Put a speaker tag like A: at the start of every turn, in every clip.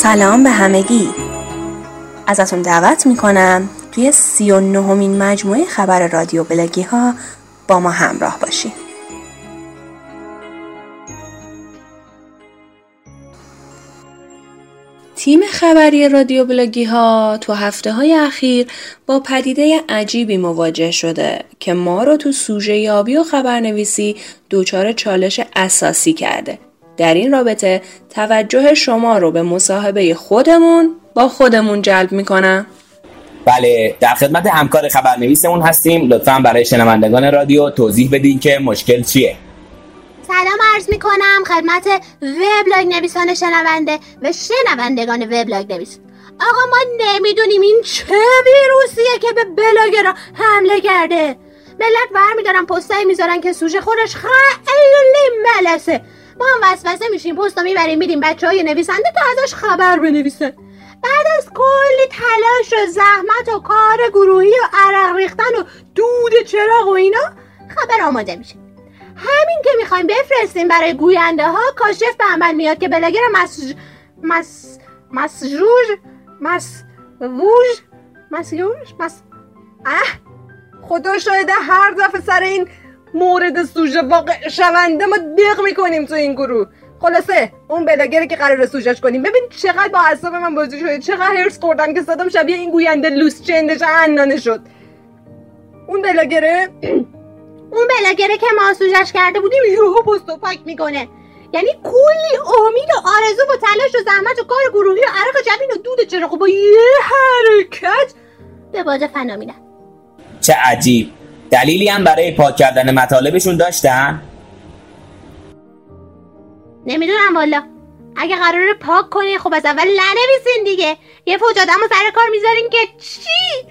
A: سلام به همگی. ازتون دعوت میکنم توی 39مین مجموعه خبر رادیو بلاگی ها با ما همراه باشین. تیم خبری رادیو بلاگی ها تو هفته های اخیر با پدیده عجیبی مواجه شده که ما رو تو سوژه یابی و خبرنویسی دچار چالش اساسی کرده. در این رابطه توجه شما رو به مصاحبه خودمون با خودمون جلب میکنم.
B: بله، در خدمت همکار خبرنویسمون هستیم. لطفاً برای شنوندگان رادیو توضیح بدین که مشکل چیه.
C: سلام عرض میکنم خدمت وبلاگ نویسان شنونده و شنوندگان وبلاگ نویس. آقا ما نمیدونیم این چه ویروسیه که به بلاگرها حمله کرده. ملت برمیدارن پستایی میذارن که سوژه خودش خیلی ملسه. ما هم وسوسه میشیم، پستا میبریم میدیم بچهای نویسنده تا ازش خبر بنویسن. بعد از کلی تلاش و زحمت و کار گروهی و عرق ریختن و دود چراغ و اینا خبر آماده میشه. همین که میخوایم بفرستیم برای گوینده ها کاشف به عمل میاد که بلاگر
D: خدا شاهده هر دفعه سر این مورد سوژه واقع شونده ما دق میکنیم تو این گروه. خلاصه اون بلاگری که قراره سوژهش کنیم، ببین چقدر با اعصاب من بازی شده، چقدر هرس خوردم که صدام شبیه این گوینده لوس چندش عنانه شد. اون بلاگره که ما سوژهش کرده بودیم یهو پست و پاک میکنه. یعنی کلی امید و آرزو و تلاش و زحمت و کار گروهی و عرق جبین و دود چراغ با یه حرکت به باد فنا میرن.
B: چه عجیب. دلیلی هم برای پاک کردن مطالبشون داشتن؟
C: نمیدونم والا. اگه قراره پاک کنی خب از اول ننویسین دیگه. یه فوج آدمو سر کار میذارین که چی؟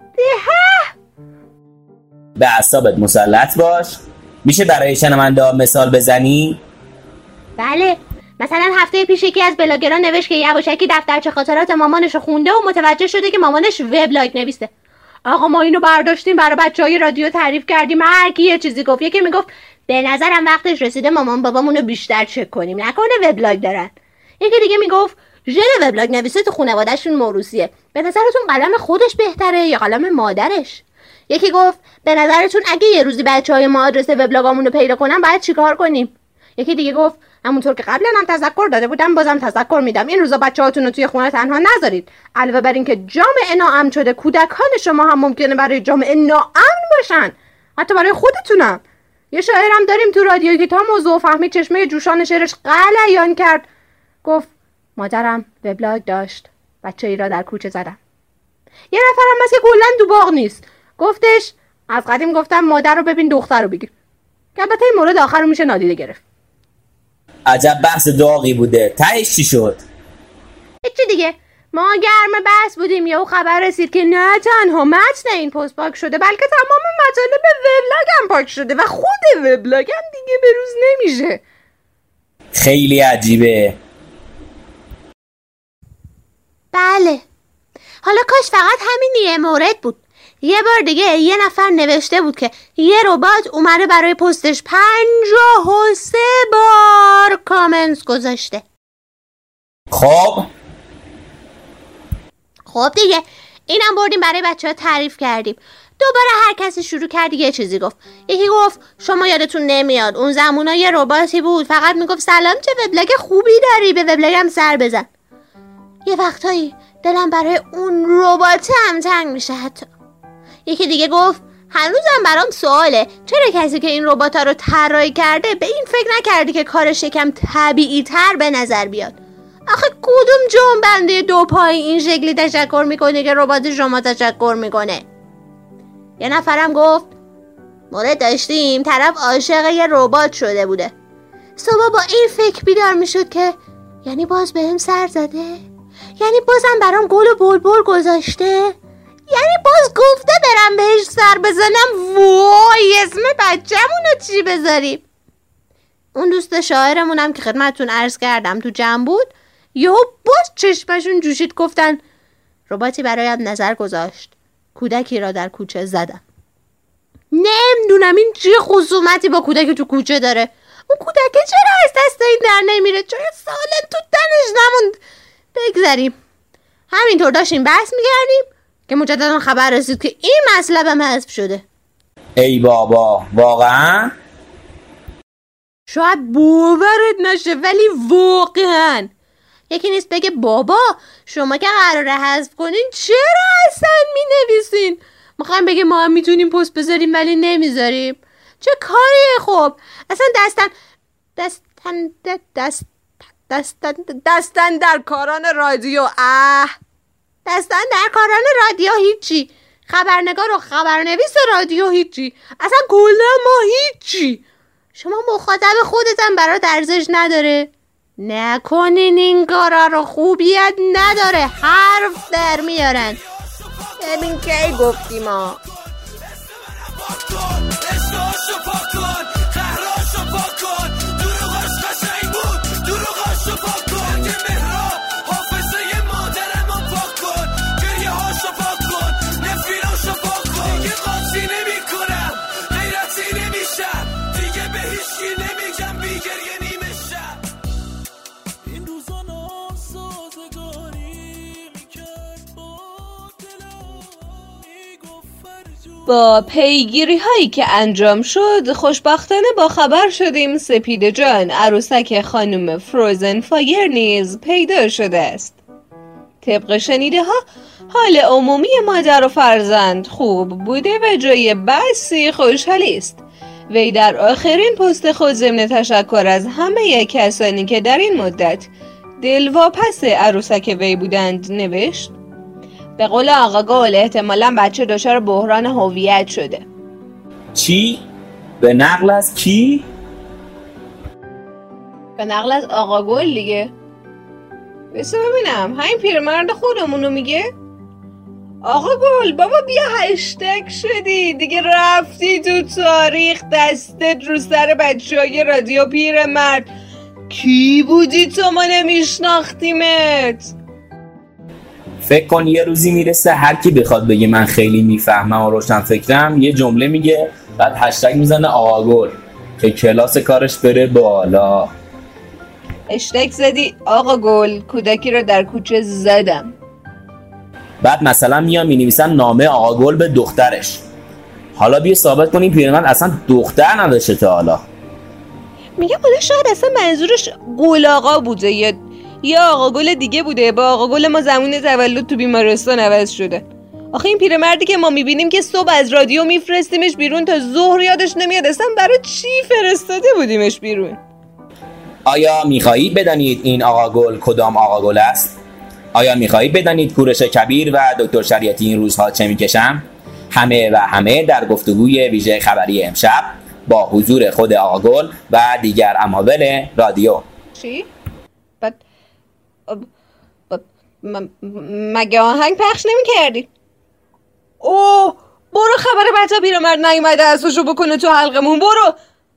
B: به اعصابت مسلط باش. میشه برای شنونده مثال بزنی؟
C: بله، مثلا هفته پیش یکی از بلاگران نوشت که یواشکی دفترچه خاطرات مامانشو خونده و متوجه شده که مامانش وبلاگ نویسه. آقا ما اینو برداشتیم برای بچهای رادیو تعریف کردیم، هر کی یه چیزی گفت. یکی میگفت به نظرم وقتش رسیده مامان بابامونو بیشتر چک کنیم، نکنه وبلاگ دارن. یکی دیگه میگفت ژن وبلاگ نویسه تو خانواده‌شون موروثیه، به نظرتون قلم خودش بهتره یا قلم مادرش؟ یکی گفت به نظرتون اگه یه روزی بچهای ما آدرس وبلاگامونو پیدا کنن باید چیکار کنیم؟ یکی دیگه گفت همونطور که قبلا هم تذکر داده بودم بازم تذکر میدم، این روزا بچه‌هاتون رو توی خونه تنها نذارید. علاوه بر این که جامعه ناامن شده، کودکان شما هم ممکنه برای جامعه ناامن باشن، حتی برای خودتونم. یه شاعرم داریم تو رادیو که تا موضوع فهمید چشمه جوشان شعرش غلیان کرد. گفت مادرم وبلاگ داشت، بچه‌ای را در کوچه زدم. یه نفرم بس که کلاً تو باغ نیست، گفتش از قدیم گفتم مادر رو ببین دختر رو بگیر، که البته این مورد آخر رو میشه نادیده گرفت.
B: عجب بحث داغی بوده. تهش چی شد؟
C: هیچی دیگه، ما گرم بحث بودیم یهو خبر رسید که نه تنها متن این پست پاک شده بلکه تمام مطالب وبلاگ هم پاک شده و خود وبلاگ هم دیگه به روز نمیشه.
B: خیلی عجیبه.
C: بله، حالا کاش فقط همین یه مورد بود. یه بار دیگه یه نفر نوشته بود که یه ربات اومده برای پستش 53 بار کامنت گذاشته. خب دیگه اینم بردیم برای بچه ها تعریف کردیم. دوباره هر کسی شروع کرد یه چیزی گفت. یکی گفت شما یادتون نمیاد اون زمونا یه رباتی بود فقط میگفت سلام چه وبلاگ خوبی داری، به وبلاگم سر بزن. یه وقتایی دلم برای اون ربات هم تنگ میشه حتی. یکی دیگه گفت هنوزم برام سواله چرا کسی که این رباتا رو طراحی کرده به این فکر نکردی که کارش یکم طبیعی تر به نظر بیاد. آخه کدوم جنبنده دو پای این شکلی تشکر میکنه که ربات شما تشکر میکنه؟ یه نفرم گفت مورد داشتیم طرف عاشق یه ربات شده بوده. صبح با این فکر بیدار میشد که یعنی باز بهم سر زده؟ یعنی بازم برام گل و بلبل گذاشته؟ یعنی باز گفته برم بهش سر بزنم؟ وای اسم بچه‌مونو چی بذاریم؟ اون دوست شاعرمونم که خدمتتون عرض کردم تو جمع بود یهو باز چشمشون جوشید گفتن رباتی برایم نظر گذاشت، کودکی را در کوچه زدم. نمیدونم این چه خصومتی با کودک تو کوچه داره. اون کودک چرا از دست این در نمیره؟ چرا سالم تو تنش نموند؟ بگذاریم. همینطور داشتیم بحث می‌کردیم که مجددا خبر رسید که این مطلب هم حذف شده.
B: ای بابا، واقعا؟
C: شاید باورت نشه ولی واقعا. یکی نیست بگه بابا شما که قراره حذف کنین چرا اصلا می‌نویسین؟ میخوایم بگه ما هم میتونیم پست بذاریم ولی نمیذاریم. چه کاریه خب؟ اصلا
D: دستن در کاران رادیو.
C: دستن در کاران رادیو هیچی. خبرنگار و خبرنویس رادیو هیچی. اصلا کلا ما هیچی. شما مخاطب خودتم برات ارزش نداره؟ نکنین این کارا رو، خوبیت نداره، حرف در میارن.
D: ببین کی گفتیم ما
A: با پیگیری هایی که انجام شد خوشبختانه با خبر شدیم سپیده جان عروسک خانم فروزن فایر نیز پیدا شده است. طبق شنیده ها حال عمومی مادر و فرزند خوب بوده و جای بسی خوشحالی است. وی در آخرین پست خود ضمن تشکر از همه کسانی که در این مدت دلواپس عروسک وی بودند نوشت: به قول آقا گل احتمالاً بچه دچار بحران هویت شده.
B: چی؟ به نقل از کی؟
A: به نقل از آقا گل دیگه. بسه ببینم همین پیرمرد خودمونو میگه؟ آقا گل بابا بیا هشتگ شدی دیگه، رفتی تو تاریخ دستت رو سر بچه‌های رادیو پیرمرد. کی بودی تو ما نمیشناختیمت؟
B: فکر کن یه روزی میرسه هر کی بخواد بگه من خیلی میفهمم و روشن فکرم یه جمله میگه بعد هشتگ میزنه آقا گل که کلاس کارش بره بالا.
A: هشتگ زدی آقا گل کودکی رو در کوچه زدم.
B: بعد مثلا میان مینویسن نامه آقا گل به دخترش. حالا بیا ثابت کنیم پیرمرد اصلا دختر نداشته تا حالا.
A: میگم حالا شاید اصلا منظورش گل آقا بوده یا آقا گل دیگه بوده، با آقا گل ما زمان تولد تو بیمارستان عوض شده. آخه این پیرمردی که ما میبینیم که صبح از رادیو میفرستیمش بیرون تا ظهر یادش نمیاد اصلا برای چی فرستاده بودیمش بیرون.
B: آیا میخواهید بدانید این آقا گل کدام آقا گل است؟ آیا میخواهید بدانید کوروش کبیر و دکتر شریعتی این روزها چه میکشن؟ همه در گفتگوی ویژه خبری امشب با حضور خود آقا گل و دیگر اماول رادیو.
A: چی؟ مگه آهنگ پخش نمی کردی؟ اوه برو خبر بچه پیرمرد نیومده اساشو بکنه تو حلقمون، برو.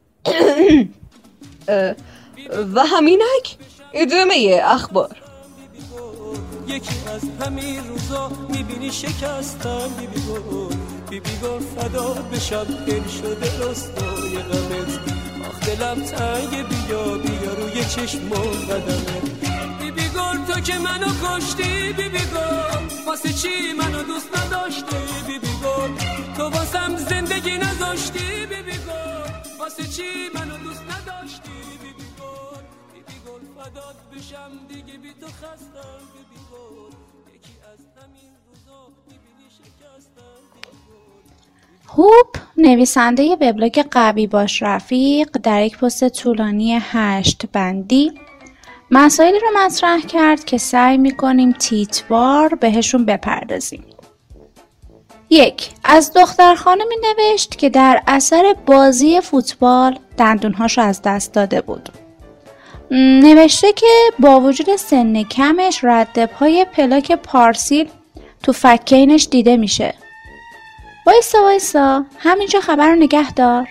A: و همینک ادامه اخبار.
E: یکی از همین روزا میبینی شکستم بیبی گل فدا بشم دل شده رستای غمت، آخ دلم تنگ بیا روی چشمون قدمت. بیبی گل تو که منو کشتی بیبی گل، واسه چی منو دوست نداشتی بیبی گل، تو واسم زندگی نذاشتی بیبی گل، واسه چی منو دوست نداشتی بیبی گل فدات بشم دیگه بی تو خستم بیبی گل، یکی از همین روزا میبینی شکستم بیبی گل.
F: هوپ نویسنده وبلاگ قوی باش رفیق در یک پست طولانی 8 بندی مسائلی رو مطرح کرد که سعی میکنیم تیتوار بهشون بپردازیم. 1. از دختر خانمی نوشت که در اثر بازی فوتبال دندونهاشو از دست داده بود. نوشته که با وجود سن کمش ردپای پلاک پارسیل تو فکینش دیده میشه. وایسا همینجا خبر رو نگه دار.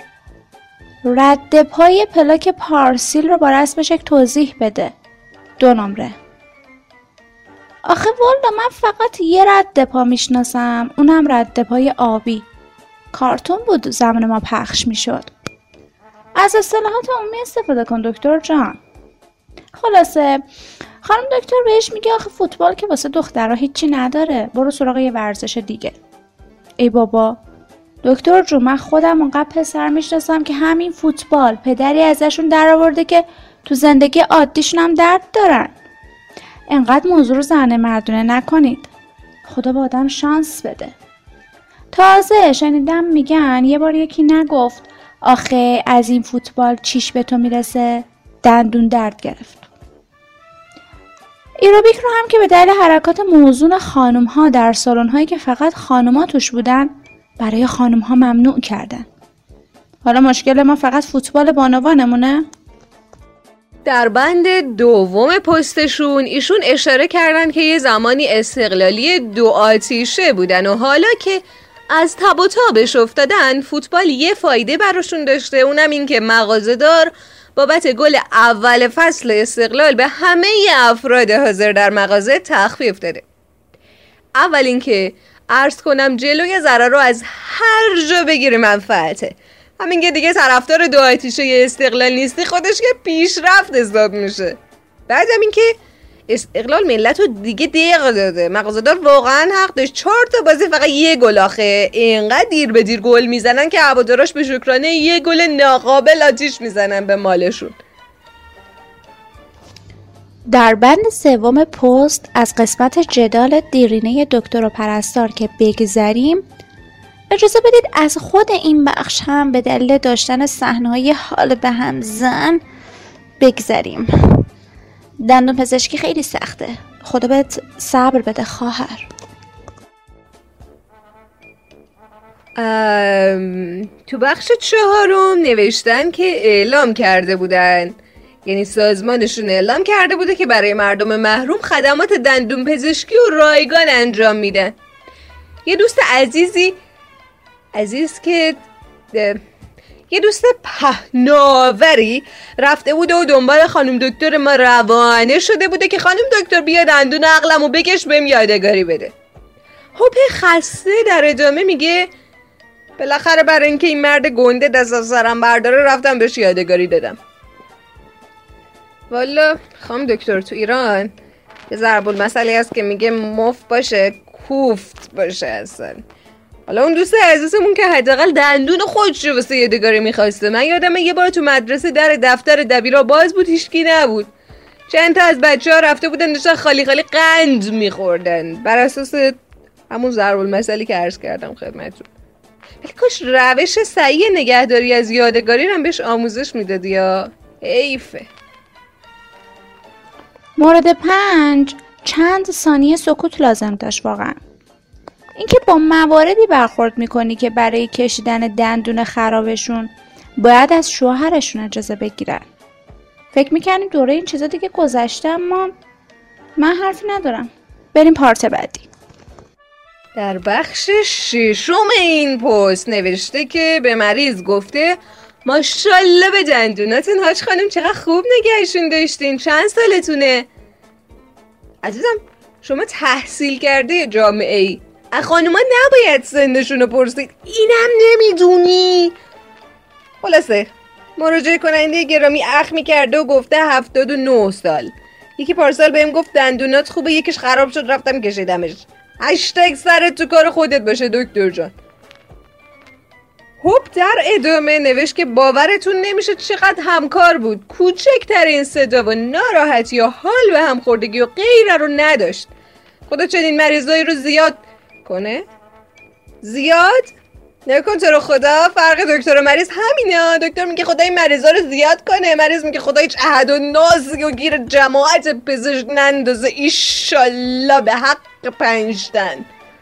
F: ردپای پلاک پارسیل رو با رسم شکل توضیح بده. 2 نمره. آخه والا من فقط یه ردپا میشناسم، اونم ردپای آبی. کارتون بود زمان ما پخش میشد. از اصطلاحات عمومی استفاده کن دکتر جان. خلاصه خانم دکتر بهش میگه آخه فوتبال که واسه دخترها هیچی نداره، برو سراغ یه ورزش دیگه. ای بابا دکتر جون، من خودم اونقدر پسر میشناسم که همین فوتبال پدری ازشون در آورده که تو زندگی عادیشون هم درد دارن. انقدر موضوع رو زنه مردونه نکنید، خدا به آدم شانس بده. تازه شنیدم میگن یه بار یکی نگفت آخه از این فوتبال چیش به تو میرسه؟ دندون درد گرفت. ایروبیک رو هم که به دلیل حرکات موزون خانم ها در سالن هایی که فقط خانم ها توش بودن برای خانم ها ممنوع کردن. حالا مشکل ما فقط فوتبال بانوانمونه؟
A: در بند دوم پستشون ایشون اشاره کردن که یه زمانی استقلالی 2 آتیشه بودن و حالا که از تب و تابش افتادن فوتبال یه فایده براشون داشته، اونم این که مغازه‌دار بابت گل اول فصل استقلال به همه افراد حاضر در مغازه تخفیف داده. اول این که عرض کنم جلوی ضرر رو از هر جا بگیری منفعته. همین که دیگه طرفدار 2 آتیشه استقلال نیستی خودش که پیشرفت حساب میشه. بعدم این که استقلال ملت رو دیگه دیق داده، مغازه‌دار واقعا حق داشت. 4 تا بازی فقط 1 گل آخه، اینقدر دیر به دیر گل میزنن که هواداراش به شکرانه 1 گل ناقابل آتیش میزنن به مالشون.
F: در بند سوم پست از قسمت جدال دیرینه دکتر و پرستار که بگذریم، اجازه بدید از خود این بخش هم به دلیل داشتن صحنه‌های حال به هم زن بگذریم. دندون پزشکی خیلی سخته، خدا بهت صبر بده خواهر.
A: تو بخش 4 نوشتن که اعلام کرده بودن، یعنی سازمانشون اعلام کرده بوده که برای مردم محروم خدمات دندون پزشکی و رایگان انجام میدن. یه دوست یه دوست پهناوری رفته بوده و دنبال خانم دکتر ما روانه شده بوده که خانم دکتر بیا دندون عقلمو بکش بهم یادگاری بده. هوپ خسته در ادامه میگه بالاخره برای اینکه این مرد گنده دست از سرم برداره رفتم بهش یادگاری دادم. والا خانم دکتر تو ایران یه ضرب المثلی هست که میگه مفت باشه کوفت باشه اصلا. حالا اون دوست عزیزمون که حداقل دندون خودش رو واسه یادگاری می‌خواسته. من یادمه یه بار تو مدرسه در دفتر دبیرا باز بود، هیچکی نبود. چند تا از بچه‌ها رفته بودن داشتن خالی خالی قند می‌خوردن بر اساس همون ضرب المثلی که عرض کردم خدمتتون. ولی کاش روش صحیح نگهداری از یادگاری رو بهش آموزش میدادی یا حیفه.
F: مورد 5 چند ثانیه سکوت لازم داشت واقعا. اینکه با مواردی برخورد میکنی که برای کشیدن دندون خرابشون باید از شوهرشون اجازه بگیرن. فکر میکنیم دوره این چیزا دیگه گذشته، اما من حرفی ندارم. بریم پارت بعدی.
A: در بخش 6 این پست نوشته که به مریض گفته ماشاءالله به دندوناتون حاج خانم، چقدر خوب نگهشون داشتین، چند سالتونه؟ عزیزم شما تحصیل کرده جامعه ای، خانوما نباید سنشون رو پرسید، اینم نمیدونی؟ خلاصه مراجعه کننده گرامی اخ میکرده و گفته 79 سال. یکی پارسال بهم گفت دندونات خوبه، یکیش خراب شد رفتم کشیدمش. هشتگ سرت تو کار خودت باشه دکتر جان. هوب در ادامه نوشت که باورتون نمیشه چقدر همکار بود، کوچکترین صدا و ناراحتی یا حال به هم خوردگی و غیره رو نداشت. خدا چنین مریضایی رو زیاد کنه. زیاد نکن تو رو خدا. فرق دکتر و مریض همینه. دکتر میگه خدا این مریضا رو زیاد کنه، مریض میگه خدا هیچ عهد و نازی و گیر جماعت پزشک نندازه ایشالله به حق 5 تن.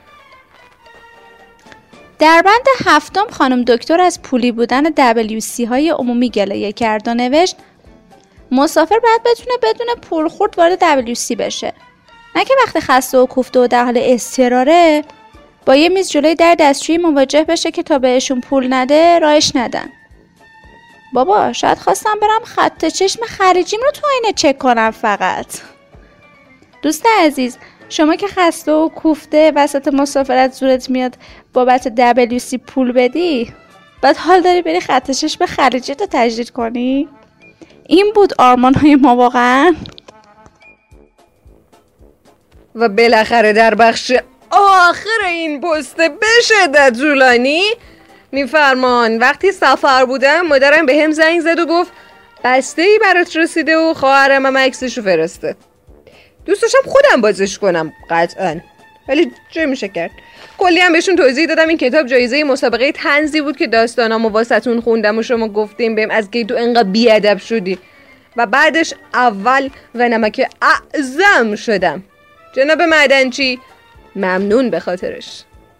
F: در بند 7 خانم دکتر از پولی بودن WC های عمومی گلایه کرد و نوشت مسافر باید بتونه بدون پول خورد وارد WC بشه، نه که وقتی خسته و کوفته و در حال اضطراره با یه میز جلوی در دستشویی مواجه بشه که تا بهشون پول نده راهش ندن. بابا شاید خواستم برم خط چشم خارجیم رو تو آینه چک کنم فقط. دوست عزیز شما که خسته و کوفته وسط مسافرت زورت میاد بابت WC پول بدی، بعد حال داری بری خط چشم خارجی رو تجدید کنی؟ این بود آرمان‌های ما واقعا.
D: و بالاخره در بخش آخر این پست به شدت طولانی میفرمان وقتی سفر بودم مادرم به هم زنگ زد و گفت بسته‌ای برات رسیده و خواهرم هم عکسشو فرسته. دوست داشتم خودم بازش کنم قطعا، ولی چه میشه کرد. کلی هم بهشون توضیح دادم این کتاب جایزه مسابقه طنزی بود که داستانامو واسهتون خوندم و شما گفتیم بهم از کی تو انقدر بیادب شدی و بعدش اول و نمک اعظم شدم. جناب معدنچی ممنون به خاطرش.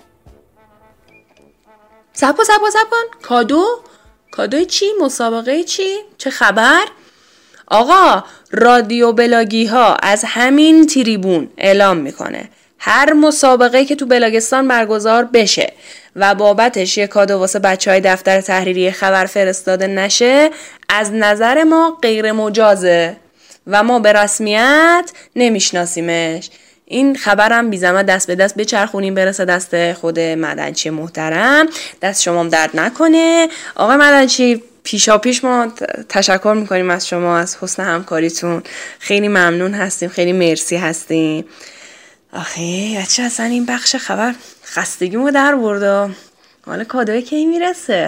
A: سب کن. کادوی چی؟ مسابقه چی؟ چه خبر؟ آقا رادیو بلاگی ها از همین تریبون اعلام میکنه هر مسابقه که تو بلاگستان برگزار بشه و بابتش یه کادو واسه بچهای دفتر تحریریه خبر فرستاده نشه از نظر ما غیر مجازه و ما به رسمیت نمیشناسیمش. این خبرم بی زحمت دست به دست بچرخونیم برسه دست خود معدنچی محترم. دست شما هم درد نکنه. آقای معدنچی پیشا پیش ما تشکر میکنیم از شما، از حسن همکاریتون. خیلی ممنون هستیم، خیلی مرسی هستیم. آخه بچه اصلا این بخش خبر خستگیمو در برده. حالا کادوی کی میرسه؟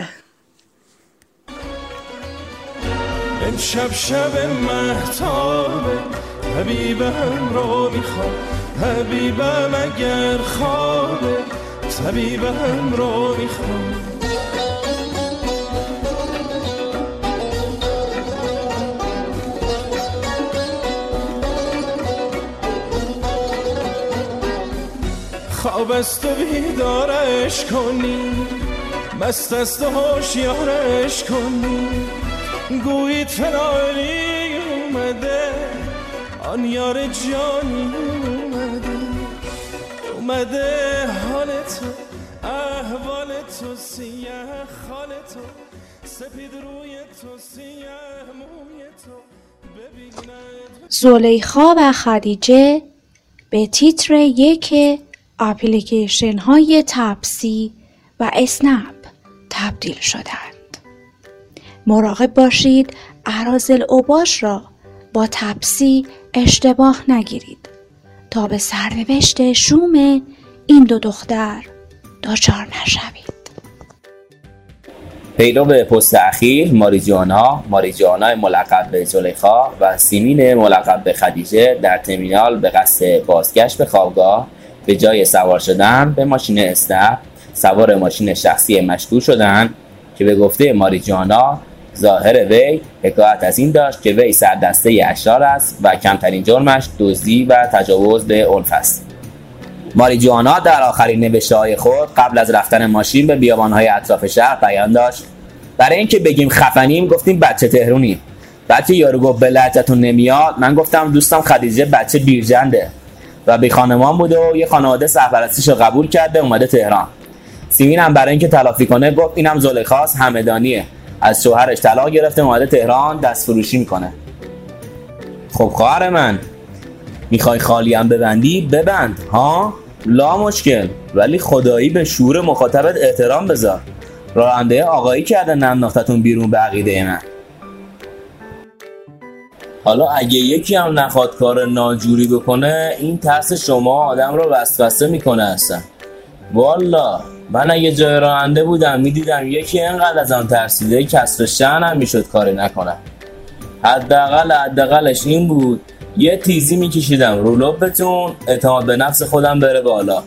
E: امشب شب مهتابه حبیبم رو میخوام، حبیبم اگر خوابه طبیبم رو میخوام. خواب است و بیدارش کنی، مست است و هوشیارش کنی، گویی تنالی اومده آن یار جانی اومده حال تو احوال تو سیه خال تو سپید روی تو سیه موی تو ببینه.
F: زلیخا و خدیجه به تیتر 1 اپلیکیشن های تپسی و اسنپ تبدیل شدند. مراقب باشید اراذل اوباش را با تپسی اشتباه نگیرید تا به سرنوشت شوم این دو دختر دچار نشوید.
B: پیرو به پست اخیر ماریجوانا ملقب به زلیخا و سیمین ملقب به خدیجه در ترمینال به قصد بازگشت به خوابگاه به جای سوار شدن به ماشین اسنپ سوار ماشین شخصی مشکوک شدند که به گفته ماریجوانا ظاهر وی حکایت از این داشت که وی سردسته اشرار است و کمترین جرمش دزدی و تجاوز به عنف است. ماریجوانا در آخرین نوشته‌های خود قبل از رفتن ماشین به بیابان‌های اطراف شهر بیان داشت برای اینکه بگیم خفنیم گفتیم بچه تهرونیم. بعد که یارو گفت به لهجه‌تون نمیاد من گفتم دوستم خدیجه بچه بیرجنده و بی خانمان بوده و یه خانواده سرپرستیشو قبول کرده اومده تهران. سیمین هم برای اینکه تلافی کنه گفت اینم زلیخاست همدانیه، از شوهرش طلاق گرفته اومده تهران دست فروشی میکنه. خب خواهر من میخوای خالی هم ببندی ببند ها، لا مشکل، ولی خدایی به شعور مخاطبت احترام بذار. راننده آقایی کردن ننداختتون بیرون به عقیده من. حالا اگه یکی هم نخواد کار ناجوری بکنه این ترس شما آدم رو وسوسه میکنه اصلا. والا من اگه جای راننده بودم میدیدم یکی اینقدر از آن ترسیده کسر شأنم میشد کاری نکنم. حداقلش این بود یه تیزی میکشیدم رو لبتون اعتماد به نفس خودم بره بالا.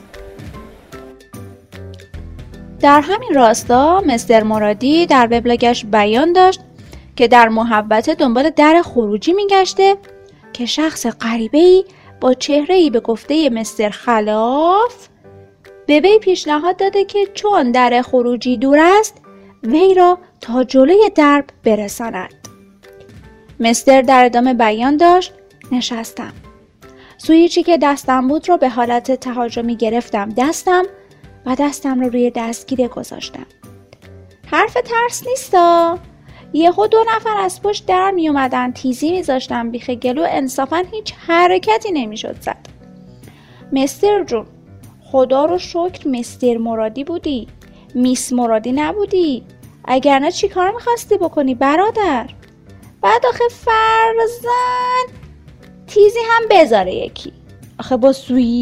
F: در همین راستا مستر مرادی در وبلاگش بیان داشت که در محوطه دنبال در خروجی میگشته که شخص غریبه‌ای با چهره‌ای به گفته مستر خلاف به وی پیشنهاد داده که چون در خروجی دور است وی را تا جلوی درب برساند. مستر در ادامه بیان داشت نشستم. سویچی که دستم بود رو به حالت تهاجمی گرفتم دستم و دستم رو روی دستگیره گذاشتم. حرف ترس نیستا. یهو 2 نفر از پشت در می اومدن تیزی می زاشتن بیخ گلو انصافا هیچ حرکتی نمی شد زد. مستر جون خدا رو شکر مستر مرادی بودی، میس مرادی نبودی، اگر نه چی کار میخواستی بکنی برادر؟ بعد آخه فرزن تیزی هم بذاره یکی. آخه با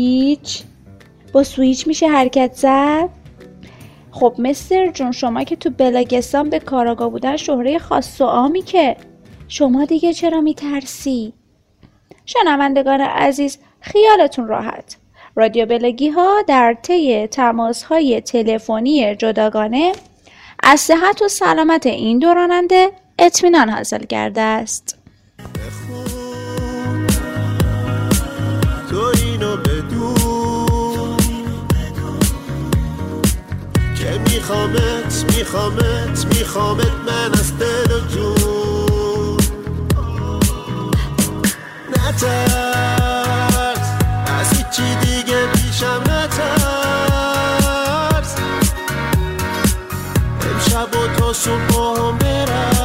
F: سویچ میشه حرکت زد؟ خب مستر جون، شما که تو بلاگستان به کاراگاه بودن شهره خاص و عامی که شما دیگه چرا میترسی؟ شنوندگان عزیز خیالتون راحت، رادیو بلاگی ها در طی تماس های تلفنی جداگانه از صحت و سلامت این دو راننده اطمینان حاصل کرده است.
G: تو اینو بدون که میخوامت من از دل و جون. نترس از هیچی دیگه پیشم نترس، امشب و تا صبح هم برس.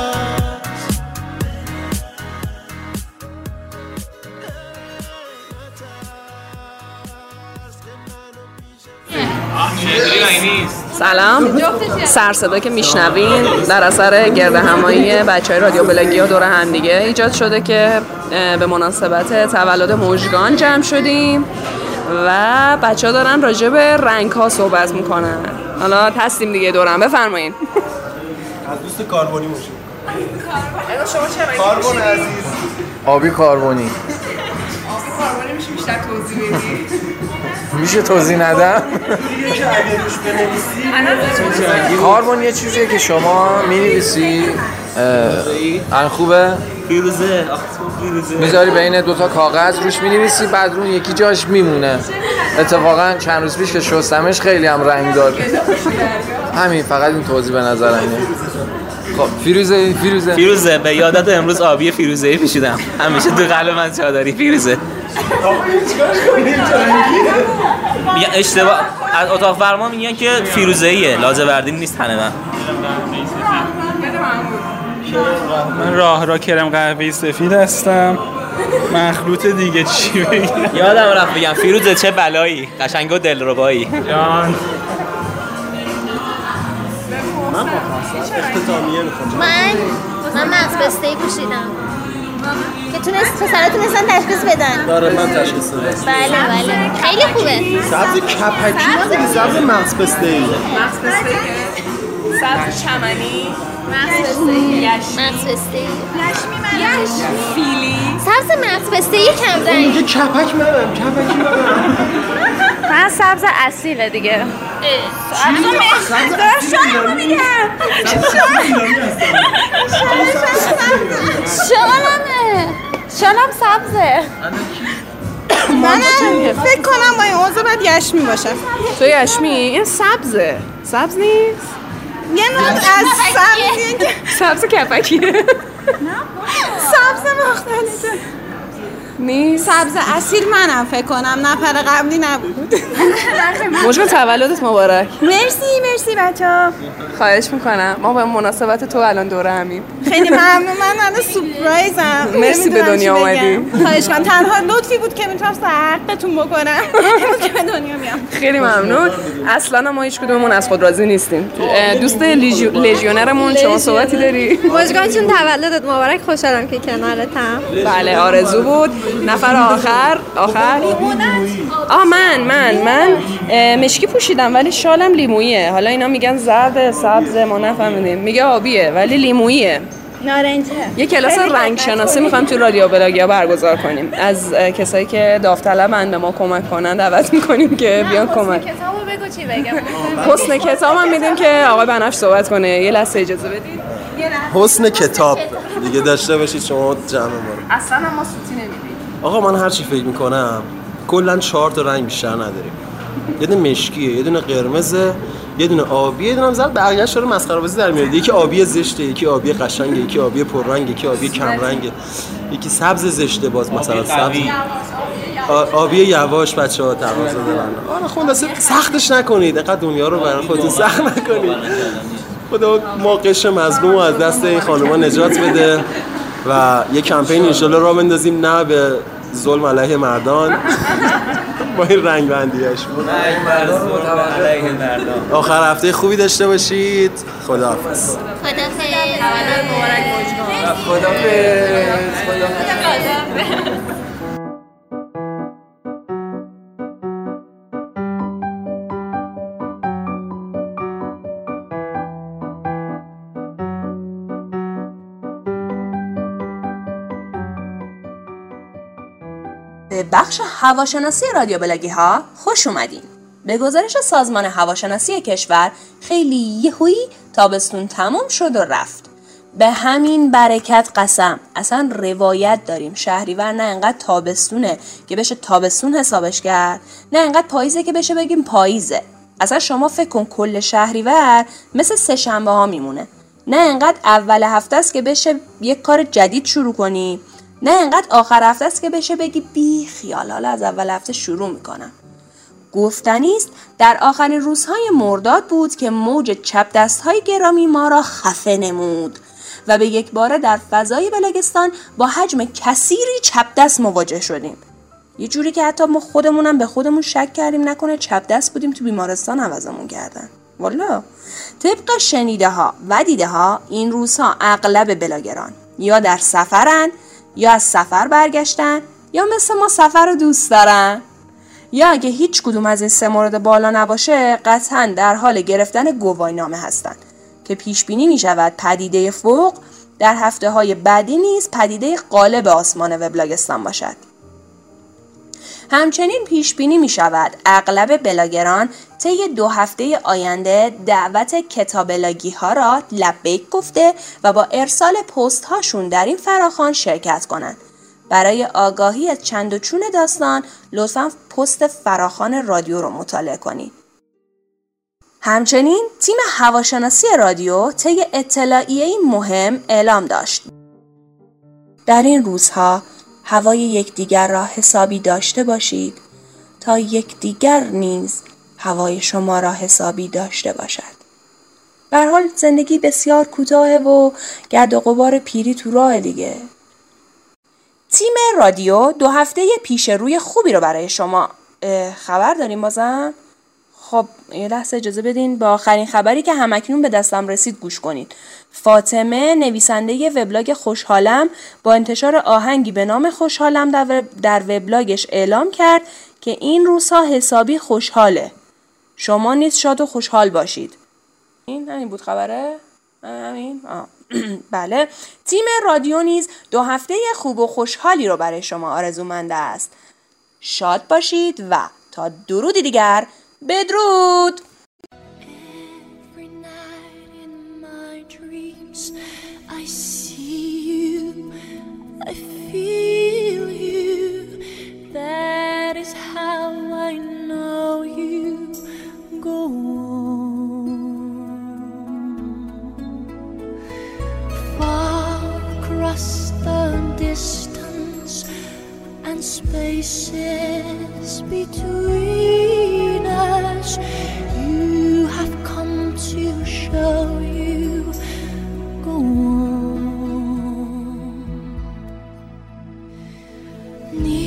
H: سلام. سرصدا که میشنوین در اثر گرد همایی بچهای رادیو بلاگی ها دور هم دیگه ایجاد شده که به مناسبت تولد مژگان جمع شدیم و بچه ها دارن راجع به رنگ ها صحبت میکنن. حالا هستیم دیگه دورم. بفرمایین.
G: از دوست کاربونی موشیم.
H: شما چه رنگی
G: کاربون عزیز.
I: آبی کاربونی.
H: آبی کاربونی میشه بیشتر توضیح بدی؟
I: میشه توضیح ندم؟ کاربون یه چیزیه که شما می‌نویسی خوبه؟
G: فیروزه
I: میذاری بین دوتا کاغذ روش می‌نویسی، بعد اون یکی جاش میمونه. اتفاقا چند روز پیش که شستمش خیلی هم رنگ داد. همین، فقط این توضیح به نظرم میاد. خب فیروزه
J: به یادت امروز آبی فیروزه‌ای پیچیدم. همیشه تو قلب من جا داری فیروزه. میگن اشتباه از اتاق فرمان میگن که فیروزه‌ایه، لاجوردی نیست تن من.
K: من راه کرم قهوه‌ای سفید هستم. مخلوط دیگه چی بگم؟
J: یادم رفت بگم فیروزه چه بلایی، قشنگ و دلربایی.
G: جان من اختتامیه میخوام.
C: من مغز بسته‌ای پوشیدم که پسرها تونستن تشخیص بدن.
G: داره من تشخیص دادم.
C: بله خیلی خوبه.
G: سبز کپکی نداری، سبز مغز بسته‌ای.
H: مغز بسته‌ای؟ سبز چمنی؟
C: مغز بسته‌ای.
H: فیلی؟
C: سبز مغز بسته‌ای کم رنگ.
G: میگه کپک منم.
F: من سبز اصیله دیگه. شالمو میگم. شالم سبزه.
D: منم فکر کنم با این اوضاع باید یشمی باشه.
H: تو یشمی؟ این سبزه. سبز نیست؟
D: یه نوع از سبزیه که
H: سبز کپکیه.
D: سبز مختلفه
H: نیست؟
D: سبز اصیل منم فکر کنم، نفر قبلی نبود.
H: مژگان تولدت مبارک.
D: مرسی بچه‌ها.
H: خواهش میکنم، ما به مناسبت تو الان دوره همیم.
D: خیلی ممنون. من سورپرایزم.
H: مرسی به دنیا اومدی.
D: خواهش کنم، تنها لطفی بود که میتونم حقتون بکنم که به دنیا میام.
H: خیلی ممنون. اصلا ما هیچ کدوممون از خود راضی نیستیم. دوست لژیونرمون شما صحبتی داری؟
L: مژگان جون تولدت مبارک، خوشحالم که کنارتم.
H: بله آرزو بود. نفر آخر من مشکی پوشیدم ولی شالم لیموییه. حالا اینا میگن زرد، سبز، ما نفهمیدیم. میگه آبیه ولی لیموییه.
L: نارنجه.
H: یه کلاس رنگ شناسی میخوایم تو رادیو بلاگیا برگزار کنیم. از کسایی که داوطلبن به ما کمک کنن دعوت میکنیم که بیان کمک.
L: کتابو بگو چی بگم.
H: حسن کتاب هم میدیم که آقای بنفش صحبت کنه. یه لحظه اجازه بدید.
G: حسن کتاب دیگه داشته باشید شما جمع ما رو.
H: اصلا ما سوتی نمیدیم.
G: آقا من هر چی فکر میکنم کلا 4 تا رنگ بیشتر نداریم. یه دونه مشکیه، یه دونه قرمزه، یه دونه آبی، یه دونه هم زرد. بقیه‌اش رو مسخره بازی در میاد. یکی آبی زشته، یکی آبی قشنگه، یکی آبی پررنگه، یکی آبی کم رنگه، یکی سبز زشته باز مثلا سبز. آبی یواش بچه‌ها تقاضا دارن. آره خلاصه سختش نکنید. دقیقاً دنیا رو برای خودتون سخت نکنید. خدا ما قش مظلوم از دست این خانوما نجات بده و یه کمپین ان شاءالله راه بندازیم نه به ظلم علیه مردان با این رنگ بندیش. آخر هفته خوبی داشته باشید. خداحافظ.
A: به بخش هواشناسی رادیو بلاگی ها خوش اومدین. به گزارش سازمان هواشناسی کشور خیلی یهویی تابستون تموم شد و رفت. به همین برکت قسم، اصلا روایت داریم شهریور نه انقدر تابستونه که بشه تابستون حسابش کرد، نه انقدر پاییزه که بشه بگیم پاییزه. اصلا شما فکر کن کل شهریور مثل سه شنبه ها میمونه، نه انقدر اول هفته است که بشه یک کار جدید شروع کنی، نه انقدر آخر هفته است که بشه بگی بی خیال حالا از اول هفته شروع میکنم. گفتنی است در آخرین روزهای مرداد بود که موج چپ دست‌های گرامی ما را خفه نمود و به یک باره در فضای بلگستان با حجم کثیری چپ دست مواجه شدیم. یه جوری که حتی ما خودمونم به خودمون شک کردیم نکنه چپ دست بودیم تو بیمارستان عوضمون کردن. والا طبق شنیده ها و دیده ها این روزها اغلب بلاگران یا در سفرن یا از سفر برگشتن یا مثل ما سفر رو دوست دارن، یا اگه هیچ کدوم از این سه مورد بالا نباشه قطعاً در حال گرفتن گواهینامه هستن که پیش بینی می شود پدیده فوق در هفته های بعدی نیز پدیده غالب آسمان وبلاگستان باشد. همچنین پیش بینی می شود اغلب بلاگران طی 2 هفته آینده دعوت کتابلاگی ها را لبیک گفته و با ارسال پست هاشون در این فراخوان شرکت کنند. برای آگاهی از چند و چون داستان لطفاً پست فراخوان رادیو رو مطالعه کنید. همچنین تیم هواشناسی رادیو طی اطلاعیه‌ای مهم اعلام داشت. در این روزها هوای یکدیگر را حسابی داشته باشید تا یکدیگر نیز هوای شما را حسابی داشته باشد. به هر حال زندگی بسیار کوتاهه و گرد و غبار پیری تو راه دیگه. تیم رادیو 2 هفته پیش روی خوبی رو برای شما خبر داریم بازم. خب یه لحظه اجازه بدین با آخرین خبری که همکنون به دستم رسید گوش کنید. فاطمه نویسنده وبلاگ خوشحالم با انتشار آهنگی به نام خوشحالم در وبلاگش اعلام کرد که این روزها حسابی خوشحاله. شما نیز شاد و خوشحال باشید. همین بود خبره؟ همین؟ بله. تیم رادیو نیز 2 هفته خوب و خوشحالی رو برای شما آرزومنده است. شاد باشید و تا درودی دیگر بدرود.
E: Every night in my dreams I see you, I feel you. That is how I know you. Go on. Far across the distance and spaces between us, you have come to show you. Go on.